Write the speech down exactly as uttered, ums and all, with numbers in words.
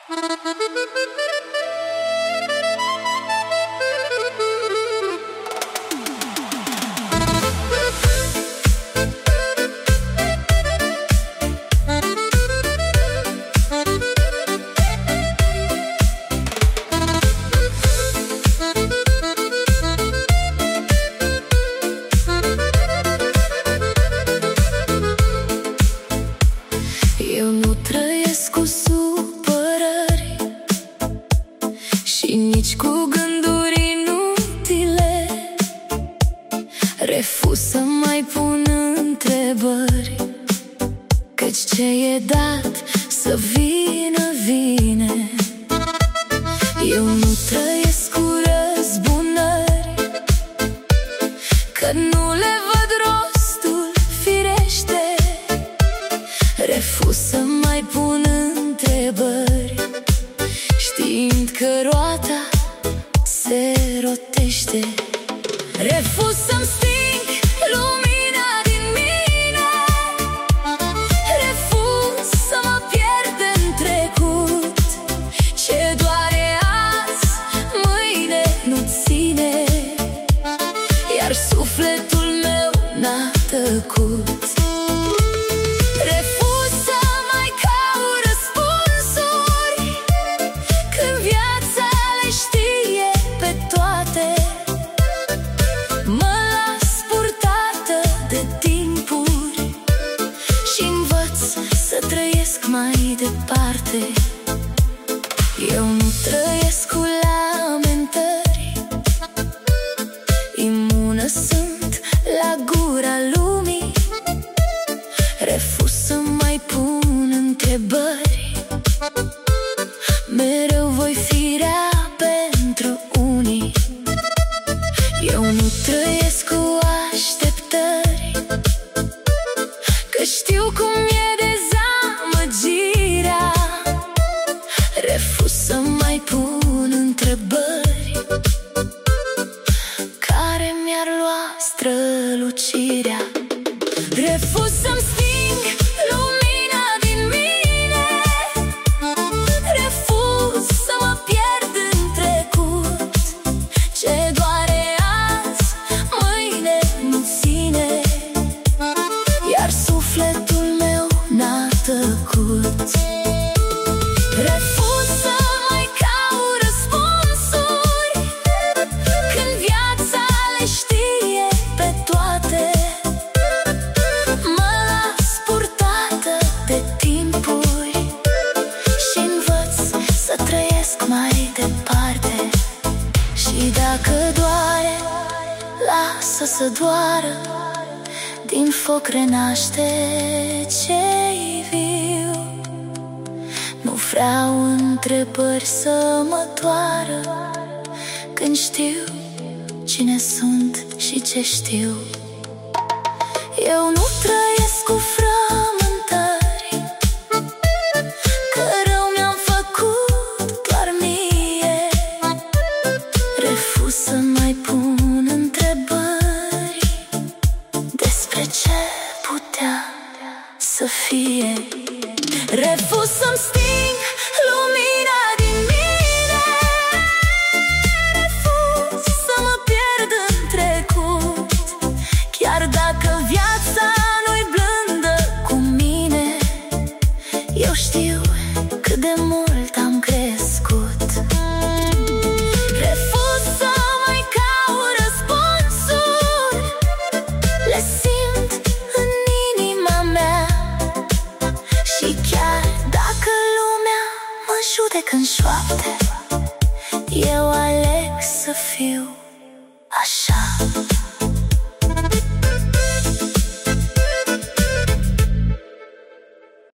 Eu nu trăiesc cu supărări și nici cu gânduri inutile. Refuz să mai pun întrebări, căci ce e dat să vină, vine. Eu nu trăiesc cu răzbunări, că nu le văd rostul, firește. Refuz să mai pun întrebări, știind că roata se rotește. Refuz să-mi sting lumina din mine, refuz să mă pierd în trecut. Ce doare azi, mâine nu ține, iar sufletul meu n-a tăcut. Mai departe, eu nu trăiesc cu lamentări, imună sunt la gura lumii. Refuz să mai pun întrebări, mereu voi fi rea pentru unii. Eu nu trăiesc cu așteptări, că știu cum e dezamăgirea. Refuz să mai pun întrebări care mi-ar lua strălucirea. Refuz să-mi sting lumina din mine, refuz să mă pierd în trecut. Ce doare azi, mâine nu ține, iar sufletul meu n-a tăcut. Refuz să mai caut răspunsuri, când viața le știe pe toate. Mă las purtată de timpuri și învăț să trăiesc mai departe. Și dacă doare, lasă să doară, din foc renaște ce-i viu. Nu vreau întrebări să mă doară, când știu cine sunt și ce știu. Eu nu trăiesc cu frământări, că rău mi-am făcut doar mie. Refuz să mai pun întrebări despre ce putea să fie. Refuz să-mi sting lumina din mine, refuz să mă pierd în trecut. Chiar dacă viața nu-i blândă cu mine, eu știu cât de mult am crescut. Refuz să mai caut răspunsuri, le simt în inima mea. Și chiar dacă lumea mă judecă în șoapte, eu aleg să fiu așa.